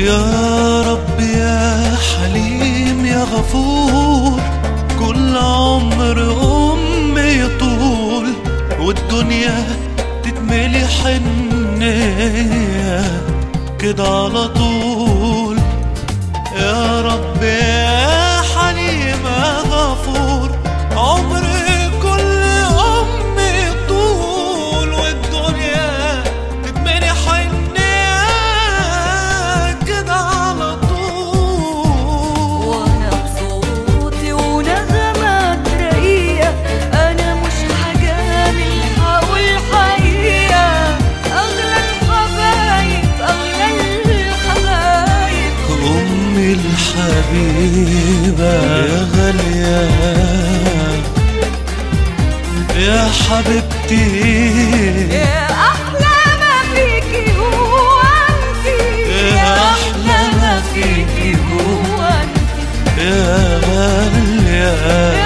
يا رب يا حليم يا غفور، كل عمر أمي يطول والدنيا تتملي حنية كده على طول. يا رب يا حليم يا غفور، عمري كل أمي يطول والدنيا تتملي حنية كده على طول. وانا بصوتي ونغمات رقيقة، انا مش هجامل هقول حقيقة. اغلى الحبايب اغلى الحبايب أمي الحبيبة يا غالية يا حبيبتي، يا احلى ما فيكي هو انتي، يا أحلى ما فيكي هو انتي يا غالية.